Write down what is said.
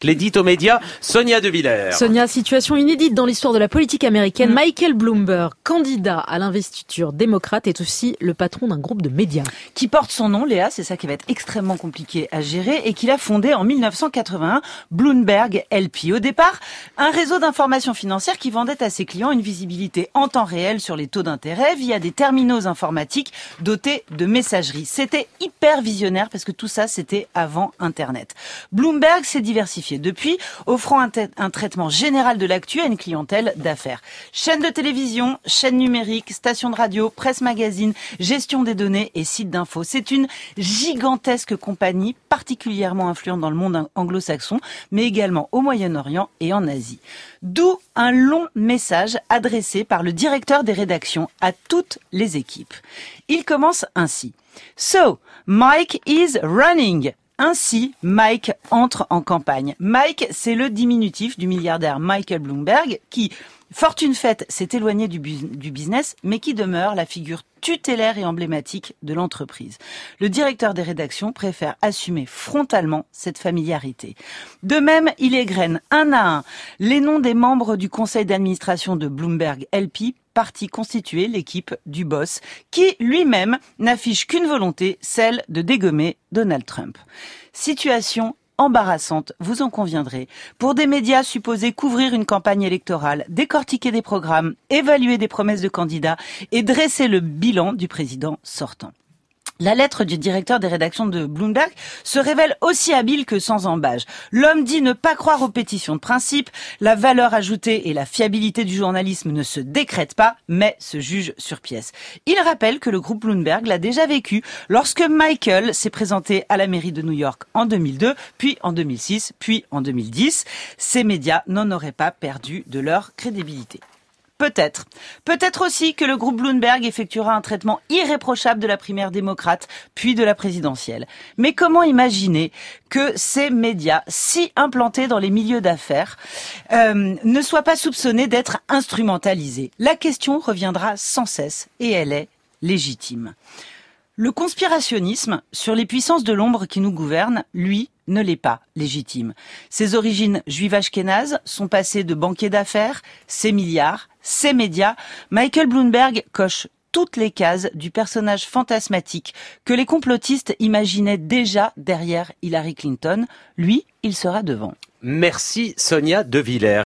L'édito média, Sonia De Villers. Sonia, situation inédite dans l'histoire de la politique américaine. Michael Bloomberg, candidat à l'investiture démocrate, est aussi le patron d'un groupe de médias. Qui porte son nom, Léa, c'est ça qui va être extrêmement compliqué à gérer, et qu'il a fondé en 1981, Bloomberg LP. Au départ, un réseau d'information financière qui vendait à ses clients une visibilité en temps réel sur les taux d'intérêt via des terminaux informatiques dotés de messagerie. C'était hyper visionnaire parce que tout ça, c'était avant Internet. Bloomberg s'est diversifié depuis, offrant un traitement général de l'actu à une clientèle d'affaires. Chaîne de télévision, chaîne numérique, station de radio, presse magazine, gestion des données et site d'info. C'est une gigantesque compagnie particulièrement influente dans le monde anglo-saxon, mais également au Moyen-Orient et en Asie. D'où un long message adressé par le directeur des rédactions à toutes les équipes. Il commence ainsi. So, Mike is running. Ainsi, Mike entre en campagne. Mike, c'est le diminutif du milliardaire Michael Bloomberg qui, fortune faite, s'est éloigné du business, mais qui demeure la figure tutélaire et emblématique de l'entreprise. Le directeur des rédactions préfère assumer frontalement cette familiarité. De même, il égrène un à un les noms des membres du conseil d'administration de Bloomberg LP, parti constituer l'équipe du boss, qui lui-même n'affiche qu'une volonté, celle de dégommer Donald Trump. Situation embarrassante, vous en conviendrez, pour des médias supposés couvrir une campagne électorale, décortiquer des programmes, évaluer des promesses de candidats et dresser le bilan du président sortant. La lettre du directeur des rédactions de Bloomberg se révèle aussi habile que sans embâge. L'homme dit ne pas croire aux pétitions de principe, la valeur ajoutée et la fiabilité du journalisme ne se décrètent pas, mais se jugent sur pièce. Il rappelle que le groupe Bloomberg l'a déjà vécu lorsque Michael s'est présenté à la mairie de New York en 2002, puis en 2006, puis en 2010. Ces médias n'en auraient pas perdu de leur crédibilité. Peut-être. Peut-être aussi que le groupe Bloomberg effectuera un traitement irréprochable de la primaire démocrate, puis de la présidentielle. Mais comment imaginer que ces médias, si implantés dans les milieux d'affaires, ne soient pas soupçonnés d'être instrumentalisés? La question reviendra sans cesse, et elle est légitime. Le conspirationnisme sur les puissances de l'ombre qui nous gouvernent, lui, ne l'est pas légitime. Ses origines juives ashkénazes, son passé de banquier d'affaires, ses milliards, ses médias, Michael Bloomberg coche toutes les cases du personnage fantasmatique que les complotistes imaginaient déjà derrière Hillary Clinton. Lui, il sera devant. Merci Sonia De Villers.